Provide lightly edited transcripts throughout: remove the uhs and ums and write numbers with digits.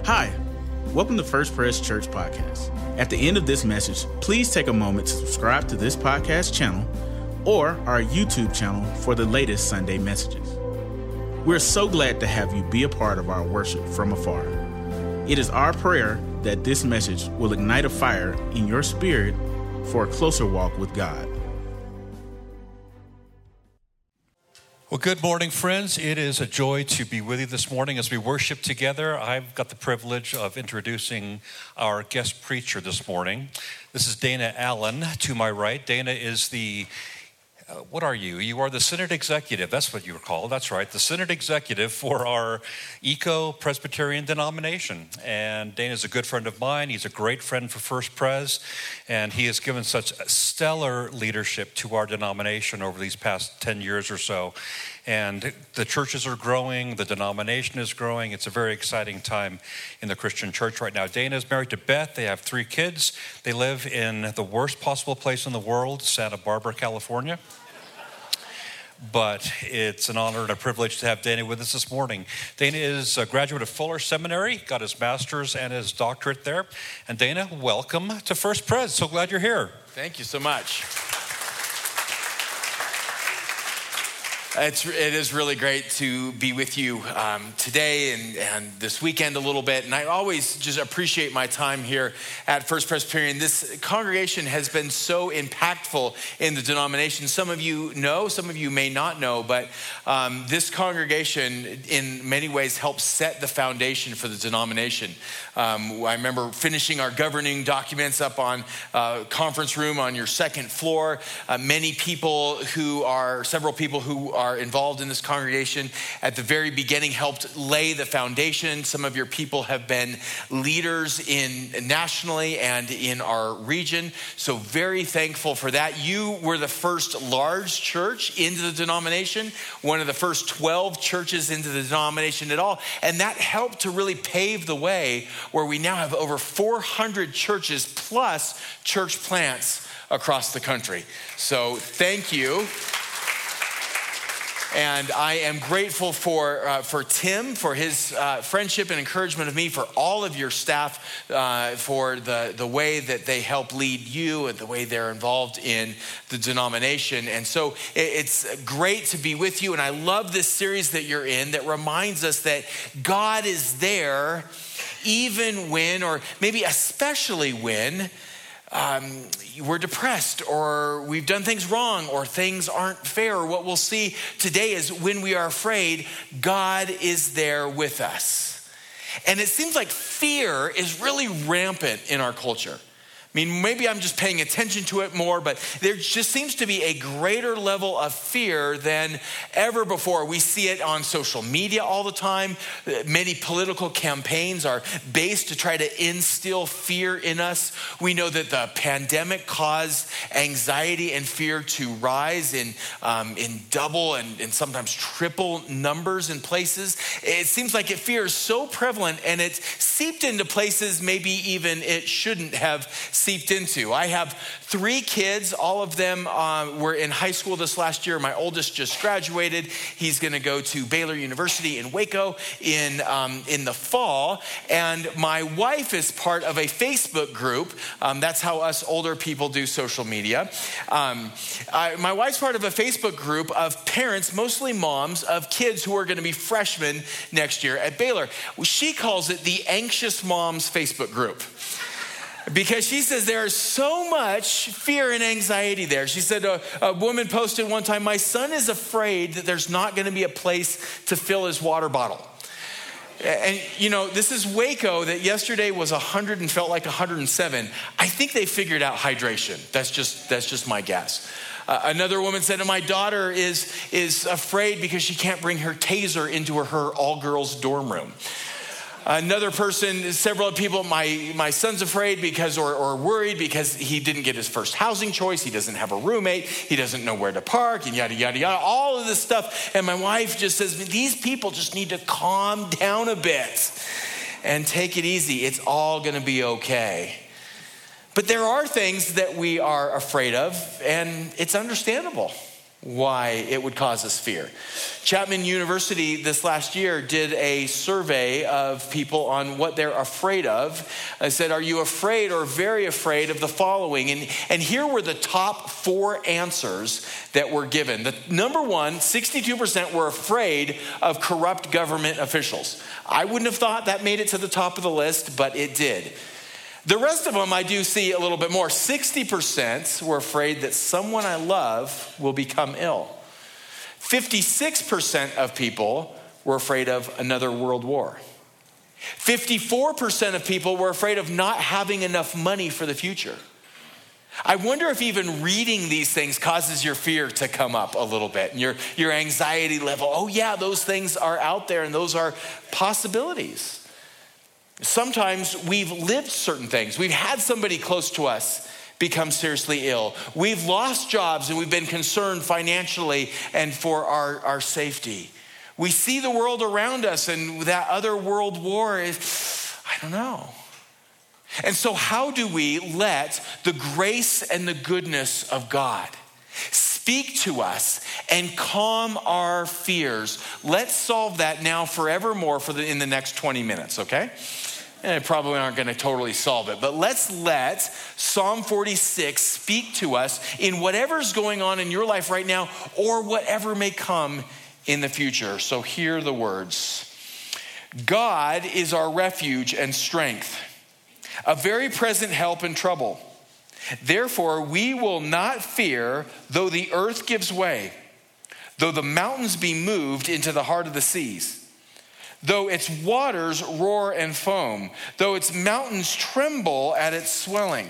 Hi, welcome to First Pres Church Podcast. At the end of this message, please take a moment to subscribe to this podcast channel or our YouTube channel for the latest Sunday messages. We're so glad to have you be a part of our worship from afar. It is our prayer that this message will ignite a fire in your spirit for a closer walk with God. Well, good morning, friends. It is a joy to be with you this morning as we worship together. I've got the privilege of introducing our guest preacher this morning. This is Dana Allen to my right. Dana is what are you? You are the Synod Executive. That's what you were called. That's right. The Synod Executive for our Eco-Presbyterian denomination. And Dana's a good friend of mine. He's a great friend for First Pres. And he has given such stellar leadership to our denomination over these past 10 years or so. And the churches are growing. The denomination is growing. It's a very exciting time in the Christian church right now. Dana is married to Beth. They have 3 kids. They live in the worst possible place in the world, Santa Barbara, California. But it's an honor and a privilege to have Dana with us this morning. Dana is a graduate of Fuller Seminary, got his master's and his doctorate there. And Dana, welcome to First Pres. So glad you're here. Thank you so much. It is really great to be with you today and this weekend a little bit. And I always just appreciate my time here at First Presbyterian. This congregation has been so impactful in the denomination. Some of you know, some of you may not know, but this congregation in many ways helped set the foundation for the denomination. I remember finishing our governing documents up on conference room on your second floor. Several people who are involved in this congregation at the very beginning helped lay the foundation. Some of your people have been leaders nationally and in our region. So very thankful for that. You were the first large church into the denomination, one of the first 12 churches into the denomination at all. And that helped to really pave the way where we now have over 400 churches plus church plants across the country. So thank you. And I am grateful for Tim, for his friendship and encouragement of me, for all of your staff, for the way that they help lead you and the way they're involved in the denomination. And so it's great to be with you. And I love this series that you're in that reminds us that God is there even when, or maybe especially when, we're depressed or we've done things wrong or things aren't fair. Or what we'll see today is when we are afraid, God is there with us. And it seems like fear is really rampant in our culture. I mean, maybe I'm just paying attention to it more, but there just seems to be a greater level of fear than ever before. We see it on social media all the time. Many political campaigns are based to try to instill fear in us. We know that the pandemic caused anxiety and fear to rise in double and sometimes triple numbers in places. It seems like fear is so prevalent and it's seeped into places maybe even it shouldn't have seeped into. I have 3 kids. All of them were in high school this last year. My oldest just graduated. He's going to go to Baylor University in Waco in the fall. And my wife is part of a Facebook group. That's how us older people do social media. My wife's part of a Facebook group of parents, mostly moms, of kids who are going to be freshmen next year at Baylor. She calls it the Anxious Moms Facebook group. Because she says there is so much fear and anxiety there. She said a woman posted one time, "My son is afraid that there's not going to be a place to fill his water bottle." And you know, this is Waco that yesterday was 100 and felt like 107. I think they figured out hydration. That's just my guess. Another woman said, "My daughter is afraid because she can't bring her taser into her all-girls dorm room." Another person, several people, my son's afraid because, or worried because he didn't get his first housing choice. He doesn't have a roommate. He doesn't know where to park and yada, yada, yada, all of this stuff. And my wife just says, these people just need to calm down a bit and take it easy. It's all going to be okay. But there are things that we are afraid of, and it's understandable. why it would cause us fear. Chapman University this last year did a survey of people on what they're afraid of. I said, are you afraid or very afraid of the following? And here were the top 4 answers that were given. The number one, 62% were afraid of corrupt government officials. I wouldn't have thought that made it to the top of the list, but it did. The rest of them I do see a little bit more. 60% were afraid that someone I love will become ill. 56% of people were afraid of another world war. 54% of people were afraid of not having enough money for the future. I wonder if even reading these things causes your fear to come up a little bit, and your anxiety level. Oh yeah, those things are out there and those are possibilities. Sometimes we've lived certain things. We've had somebody close to us become seriously ill. We've lost jobs and we've been concerned financially and for our safety. We see the world around us and that other world war is, I don't know. And so how do we let the grace and the goodness of God speak to us and calm our fears? Let's solve that now forevermore in the next 20 minutes, okay? And probably aren't going to totally solve it, but let's let Psalm 46 speak to us in whatever's going on in your life right now or whatever may come in the future. So hear the words. God is our refuge and strength, a very present help in trouble. Therefore, we will not fear though the earth gives way, though the mountains be moved into the heart of the seas. Though its waters roar and foam, though its mountains tremble at its swelling.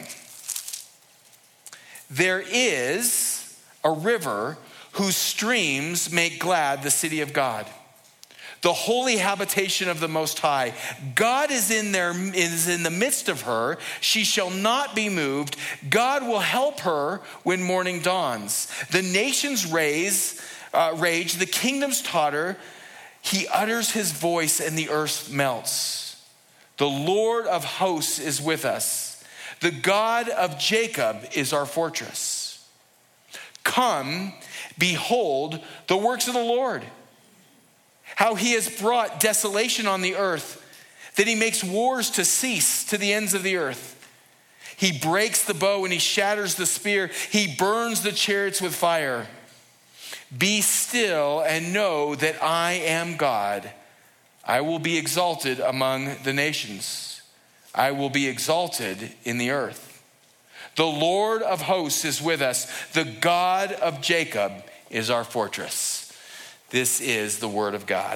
There is a river whose streams make glad the city of God, the holy habitation of the Most High. God is in the midst of her. She shall not be moved. God will help her when morning dawns. The nations rage, the kingdoms totter. He utters his voice and the earth melts. The Lord of hosts is with us. The God of Jacob is our fortress. Come, behold the works of the Lord, how he has brought desolation on the earth, that he makes wars to cease to the ends of the earth. He breaks the bow and he shatters the spear. He burns the chariots with fire. Be still and know that I am God. I will be exalted among the nations. I will be exalted in the earth. The Lord of hosts is with us. The God of Jacob is our fortress. This is the word of God.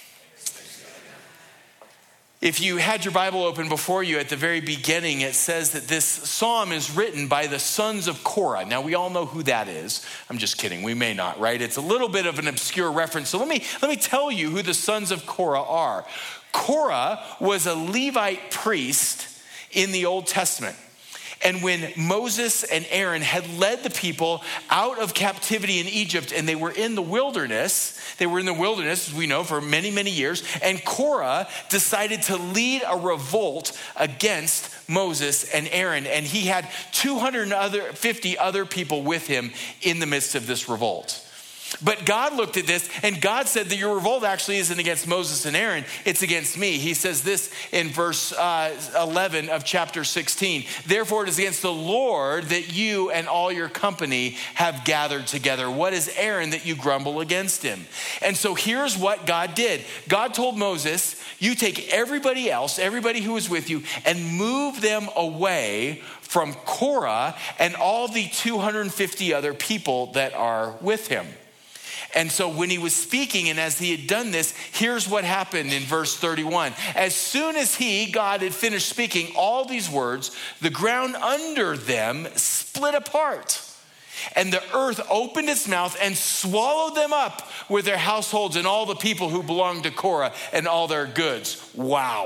If you had your Bible open before you at the very beginning, it says that this psalm is written by the sons of Korah. Now, we all know who that is. I'm just kidding. We may not, right? It's a little bit of an obscure reference. So let me tell you who the sons of Korah are. Korah was a Levite priest in the Old Testament. And when Moses and Aaron had led the people out of captivity in Egypt and they were in the wilderness, as we know, for many, many years. And Korah decided to lead a revolt against Moses and Aaron. And he had 250 other people with him in the midst of this revolt. But God looked at this and God said that your revolt actually isn't against Moses and Aaron, it's against me. He says this in verse 11 of chapter 16. Therefore it is against the Lord that you and all your company have gathered together. What is Aaron that you grumble against him? And so here's what God did. God told Moses, you take everybody else, everybody who is with you, and move them away from Korah and all the 250 other people that are with him. And so when he was speaking and as he had done this, here's what happened in verse 31. As soon as God had finished speaking all these words, the ground under them split apart. And the earth opened its mouth and swallowed them up with their households and all the people who belonged to Korah and all their goods. Wow.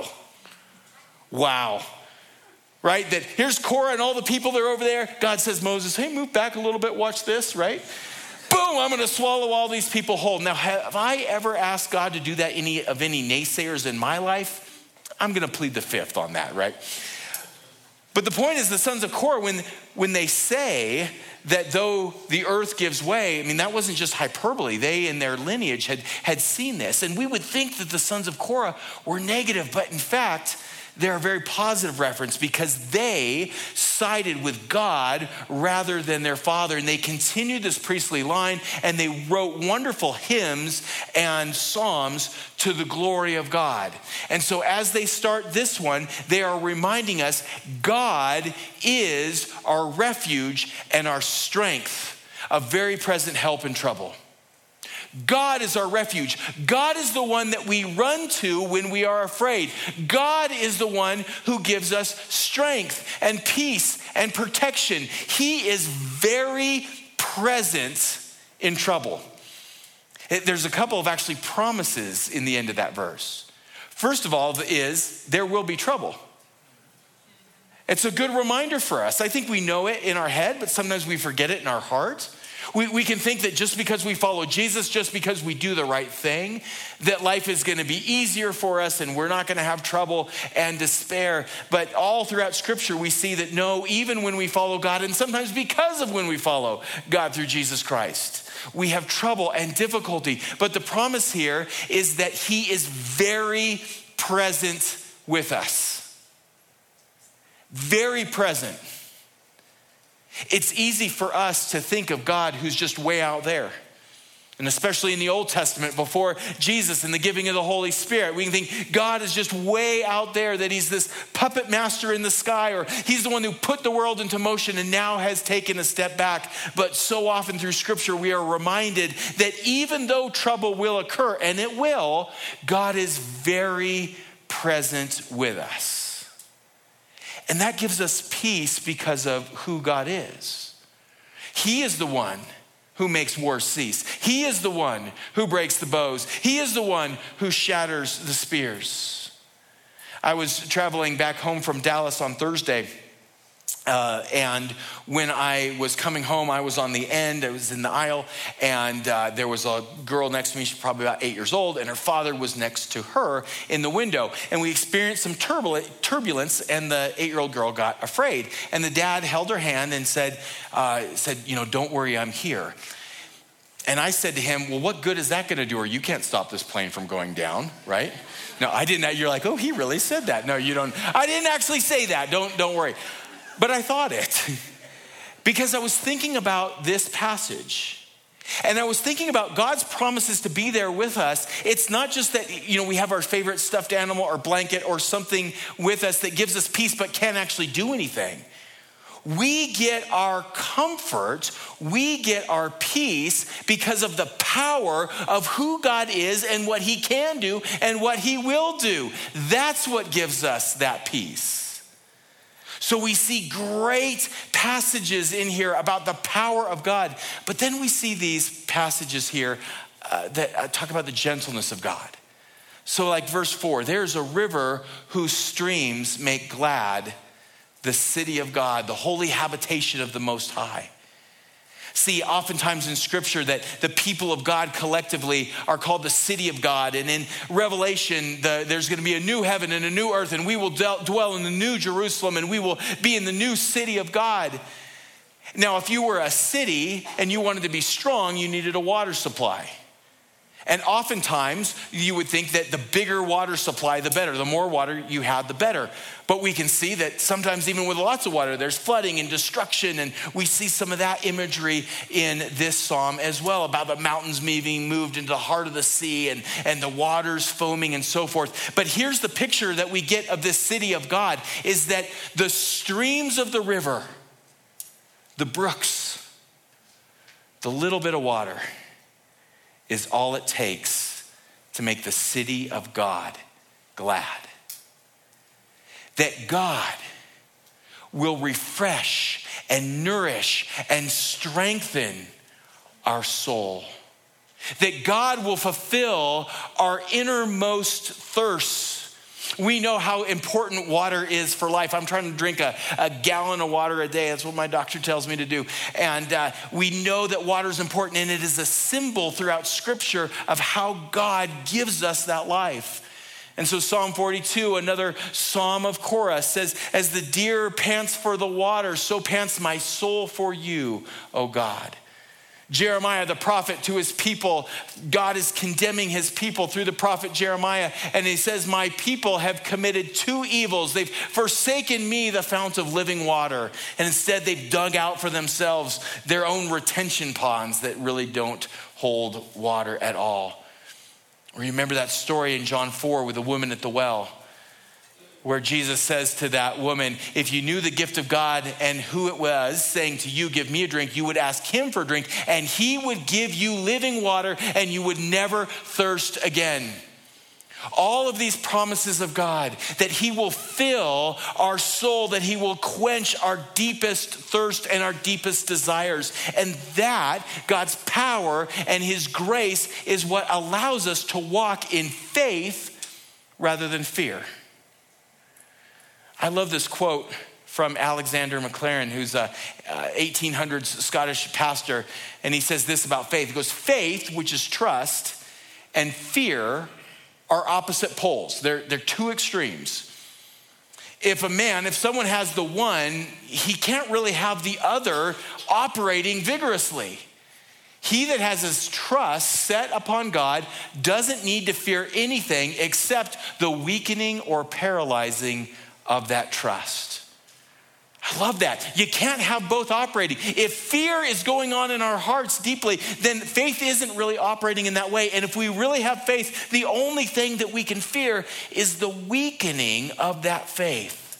Right? That here's Korah and all the people that are over there. God says, Moses, hey, move back a little bit. Watch this, right? Boom, I'm going to swallow all these people whole. Now, have I ever asked God to do that of any naysayers in my life? I'm going to plead the fifth on that, right? But the point is, the sons of Korah, when they say that though the earth gives way, I mean, that wasn't just hyperbole. They in their lineage had seen this. And we would think that the sons of Korah were negative, but in fact, they're a very positive reference because they sided with God rather than their father. And they continued this priestly line, and they wrote wonderful hymns and psalms to the glory of God. And so as they start this one, they are reminding us God is our refuge and our strength, a very present help in trouble. God is our refuge. God is the one that we run to when we are afraid. God is the one who gives us strength and peace and protection. He is very present in trouble. There's a couple of actually promises in the end of that verse. First of all is there will be trouble. It's a good reminder for us. I think we know it in our head, but sometimes we forget it in our heart. We can think that just because we follow Jesus, just because we do the right thing, that life is going to be easier for us and we're not going to have trouble and despair. But all throughout Scripture, we see that no, even when we follow God, and sometimes because of when we follow God through Jesus Christ, we have trouble and difficulty. But the promise here is that He is very present with us. Very present. It's easy for us to think of God who's just way out there. And especially in the Old Testament, before Jesus and the giving of the Holy Spirit, we can think God is just way out there, that He's this puppet master in the sky, or He's the one who put the world into motion and now has taken a step back. But so often through Scripture, we are reminded that even though trouble will occur, and it will, God is very present with us. And that gives us peace because of who God is. He is the one who makes war cease. He is the one who breaks the bows. He is the one who shatters the spears. I was traveling back home from Dallas on Thursday. And when I was coming home, I was on the end, I was in the aisle, and there was a girl next to me, she's probably about 8 years old, and her father was next to her in the window. And we experienced some turbulence, and the 8-year-old girl got afraid. And the dad held her hand and said, don't worry, I'm here. And I said to him, well, what good is that going to do her? You can't stop this plane from going down, right? No, I didn't. You're like, oh, he really said that. No, you don't. I didn't actually say that. Don't worry. But I thought it because I was thinking about this passage, and I was thinking about God's promises to be there with us. It's not just that, we have our favorite stuffed animal or blanket or something with us that gives us peace but can't actually do anything. We get our comfort, we get our peace because of the power of who God is and what He can do and what He will do. That's what gives us that peace. So we see great passages in here about the power of God. But then we see these passages here that talk about the gentleness of God. So like verse 4, there's a river whose streams make glad the city of God, the holy habitation of the Most High. See, oftentimes in Scripture that the people of God collectively are called the city of God. And in Revelation, there's going to be a new heaven and a new earth, and we will dwell in the new Jerusalem, and we will be in the new city of God. Now, if you were a city and you wanted to be strong, you needed a water supply. And oftentimes, you would think that the bigger water supply, the better. The more water you had, the better. But we can see that sometimes even with lots of water, there's flooding and destruction. And we see some of that imagery in this psalm as well, about the mountains being moved into the heart of the sea and the waters foaming and so forth. But here's the picture that we get of this city of God, is that the streams of the river, the brooks, the little bit of water, is all it takes to make the city of God glad. That God will refresh and nourish and strengthen our soul. That God will fulfill our innermost thirsts. We know how important water is for life. I'm trying to drink a gallon of water a day. That's what my doctor tells me to do. And we know that water is important, and it is a symbol throughout Scripture of how God gives us that life. And so Psalm 42, another psalm of Korah, says, as the deer pants for the water, so pants my soul for you, O God. Jeremiah, the prophet, to his people, God is condemning his people through the prophet Jeremiah. And he says, my people have committed two evils. They've forsaken me, the fount of living water. And instead they've dug out for themselves their own retention ponds that really don't hold water at all. Remember that story in John 4 with the woman at the well, where Jesus says to that woman, if you knew the gift of God and who it was saying to you, give me a drink, you would ask him for a drink and he would give you living water and you would never thirst again. All of these promises of God, that he will fill our soul, that he will quench our deepest thirst and our deepest desires. And that, God's power and his grace, is what allows us to walk in faith rather than fear. I love this quote from Alexander MacLaren, who's a 1800s Scottish pastor. And he says this about faith. He goes, faith, which is trust, and fear are opposite poles. They're two extremes. If someone has the one, he can't really have the other operating vigorously. He that has his trust set upon God doesn't need to fear anything except the weakening or paralyzing of that trust. I love that. You can't have both operating. If fear is going on in our hearts deeply, then faith isn't really operating in that way. And if we really have faith, the only thing that we can fear is the weakening of that faith.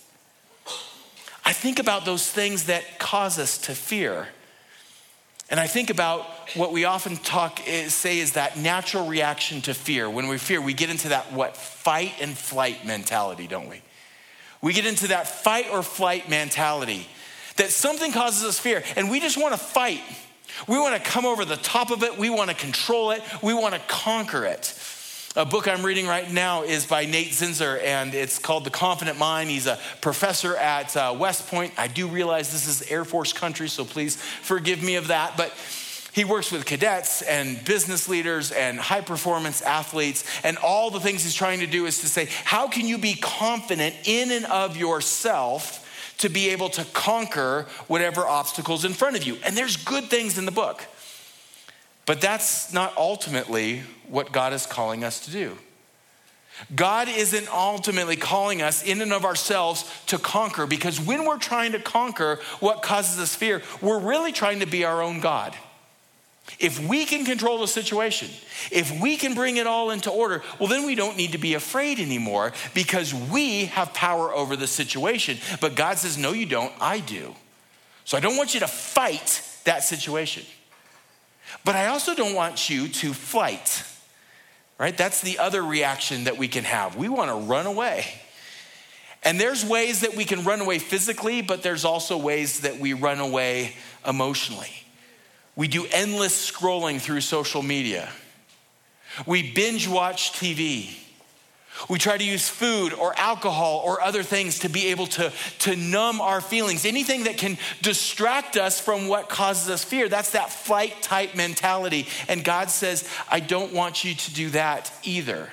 I think about those things that cause us to fear. And I think about what we often say is that natural reaction to fear. When we fear, we get into that fight and flight mentality, don't we? We get into that fight or flight mentality that something causes us fear and we just want to fight. We want to come over the top of it. We want to control it. We want to conquer it. A book I'm reading right now is by Nate Zinsser and it's called The Confident Mind. He's a professor at West Point. I do realize this is Air Force country, so please forgive me of that. But he works with cadets and business leaders and high performance athletes, and all the things he's trying to do is to say, how can you be confident in and of yourself to be able to conquer whatever obstacles in front of you? And there's good things in the book, but that's not ultimately what God is calling us to do. God isn't ultimately calling us in and of ourselves to conquer, because when we're trying to conquer what causes us fear, we're really trying to be our own God. If we can control the situation, if we can bring it all into order, well, then we don't need to be afraid anymore because we have power over the situation. But God says, no, you don't, I do. So I don't want you to fight that situation. But I also don't want you to flight, right? That's the other reaction that we can have. We want to run away. And there's ways that we can run away physically, but there's also ways that we run away emotionally. We do endless scrolling through social media. We binge watch TV. We try to use food or alcohol or other things to be able to numb our feelings. Anything that can distract us from what causes us fear. That's that flight type mentality. And God says, I don't want you to do that either.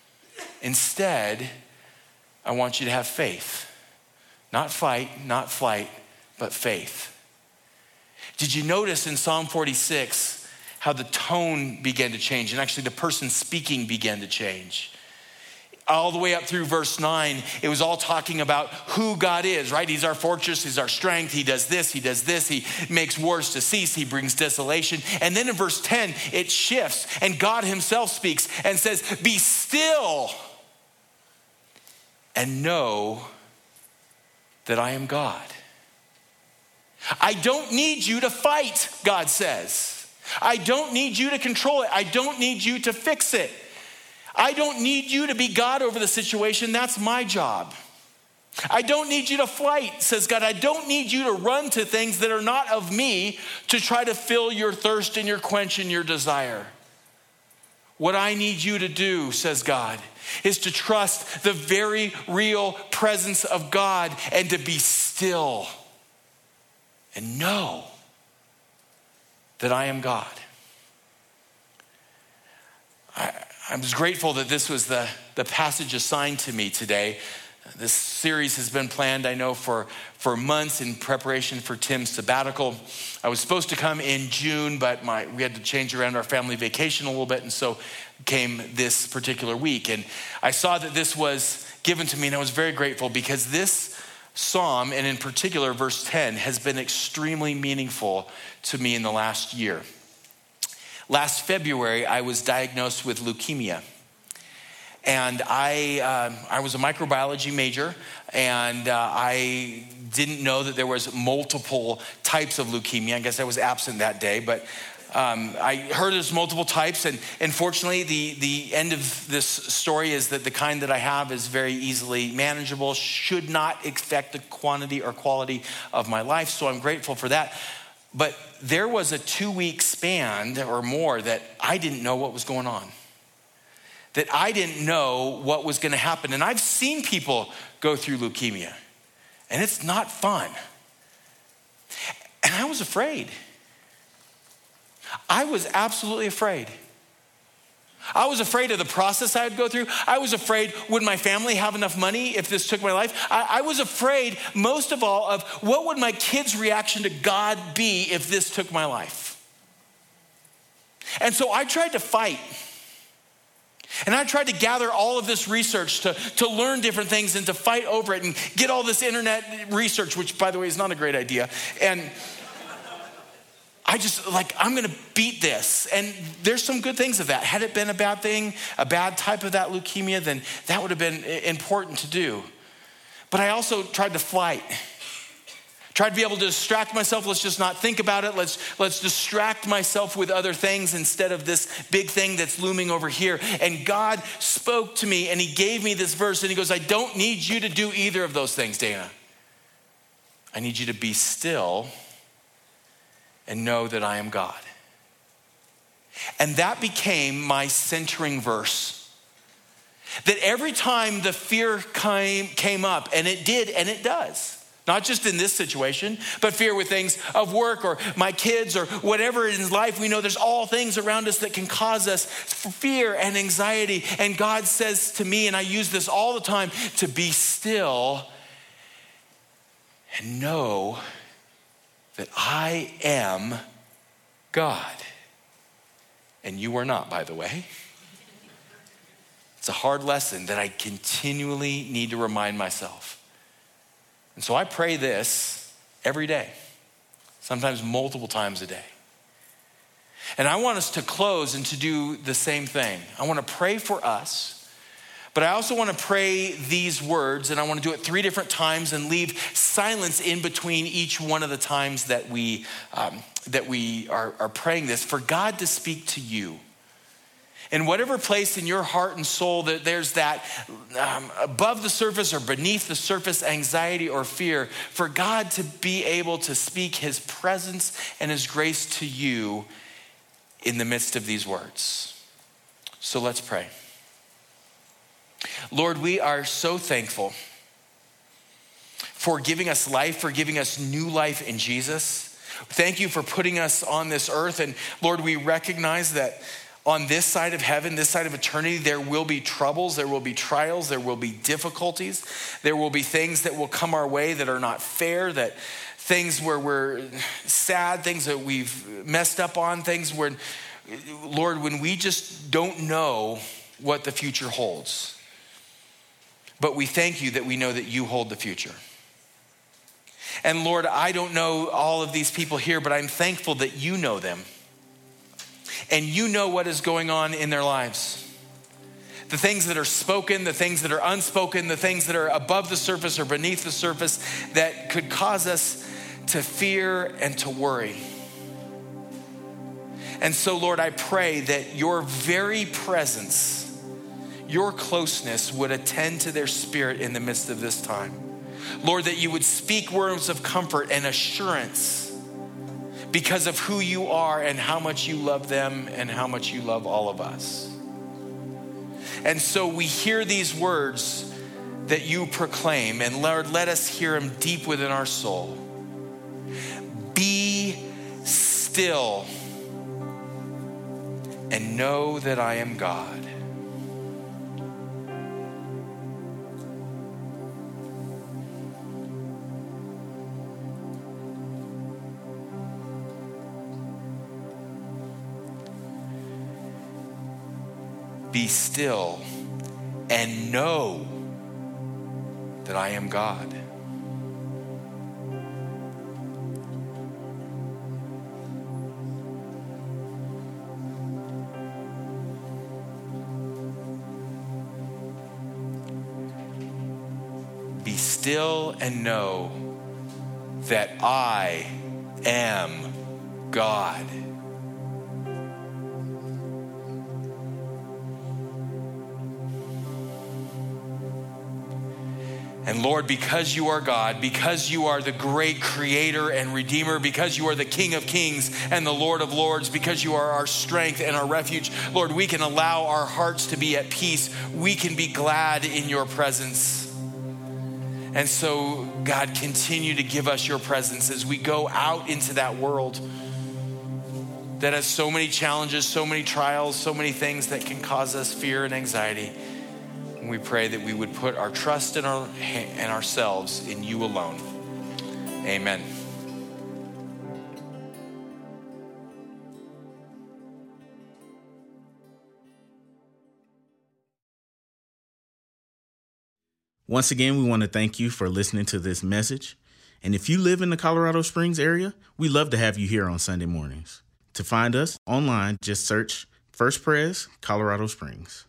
Instead, I want you to have faith. Not fight, not flight, but faith. Did you notice in Psalm 46 how the tone began to change, and actually the person speaking began to change? All the way up through verse 9, it was all talking about who God is, right? He's our fortress, he's our strength, he does this, he makes wars to cease, he brings desolation. And then in verse 10, it shifts, and God himself speaks and says, be still and know that I am God. I don't need you to fight, God says. I don't need you to control it. I don't need you to fix it. I don't need you to be God over the situation. That's my job. I don't need you to fight, says God. I don't need you to run to things that are not of me to try to fill your thirst and your quench and your desire. What I need you to do, says God, is to trust the very real presence of God and to be still and know that I am God. I was grateful that this was the passage assigned to me today. This series has been planned, I know, for months in preparation for Tim's sabbatical. I was supposed to come in June, but we had to change around our family vacation a little bit, and so came this particular week. And I saw that this was given to me, and I was very grateful because this psalm, and in particular verse 10, has been extremely meaningful to me in the last year. Last February, I was diagnosed with leukemia. And I was a microbiology major, and I didn't know that there was multiple types of leukemia. I guess I was absent that day, but I heard there's multiple types. And unfortunately, the end of this story is that the kind that I have is very easily manageable, should not affect the quantity or quality of my life. So I'm grateful for that. But there was a 2-week span or more that I didn't know what was going on. That I didn't know what was going to happen. And I've seen people go through leukemia, and it's not fun. And I was afraid. I was absolutely afraid. I was afraid of the process I would go through. I was afraid, would my family have enough money if this took my life? I was afraid, most of all, of what would my kids' reaction to God be if this took my life? And so I tried to fight. And I tried to gather all of this research to learn different things and to fight over it and get all this internet research, which, by the way, is not a great idea. And I just, I'm going to beat this. And there's some good things of that. Had it been a bad thing, a bad type of that leukemia, then that would have been important to do. But I also tried to fight. Tried to be able to distract myself. Let's just not think about it. Let's distract myself with other things instead of this big thing that's looming over here. And God spoke to me, and he gave me this verse, and he goes, I don't need you to do either of those things, Dana. I need you to be still and know that I am God. And that became my centering verse. That every time the fear came up, and it did, and it does, not just in this situation, but fear with things of work or my kids or whatever in life. We know there's all things around us that can cause us fear and anxiety. And God says to me, and I use this all the time, to be still and know that I am God. And you are not, by the way. It's a hard lesson that I continually need to remind myself. And so I pray this every day, sometimes multiple times a day. And I want us to close and to do the same thing. I want to pray for us, but I also want to pray these words, and I want to do it 3 different times and leave silence in between each one of the times that we are praying this, for God to speak to you. In whatever place in your heart and soul that there's that above the surface or beneath the surface anxiety or fear, for God to be able to speak his presence and his grace to you in the midst of these words. So let's pray. Lord, we are so thankful for giving us life, for giving us new life in Jesus. Thank you for putting us on this earth. And Lord, we recognize that on this side of heaven, this side of eternity, there will be troubles, there will be trials, there will be difficulties. There will be things that will come our way that are not fair, that things where we're sad, things that we've messed up on, things where, Lord, when we just don't know what the future holds. But we thank you that we know that you hold the future. And Lord, I don't know all of these people here, but I'm thankful that you know them. And you know what is going on in their lives. The things that are spoken, the things that are unspoken, the things that are above the surface or beneath the surface that could cause us to fear and to worry. And so, Lord, I pray that your very presence, your closeness would attend to their spirit in the midst of this time. Lord, that you would speak words of comfort and assurance because of who you are and how much you love them and how much you love all of us. And so we hear these words that you proclaim, and Lord, let us hear them deep within our soul. Be still and know that I am God. Be still and know that I am God. Be still and know that I am God. And Lord, because you are God, because you are the great creator and redeemer, because you are the King of kings and the Lord of lords, because you are our strength and our refuge, Lord, we can allow our hearts to be at peace. We can be glad in your presence. And so, God, continue to give us your presence as we go out into that world that has so many challenges, so many trials, so many things that can cause us fear and anxiety. And we pray that we would put our trust in ourselves in you alone. Amen. Once again, we want to thank you for listening to this message. And if you live in the Colorado Springs area, we love to have you here on Sunday mornings. To find us online, just search First Pres Colorado Springs.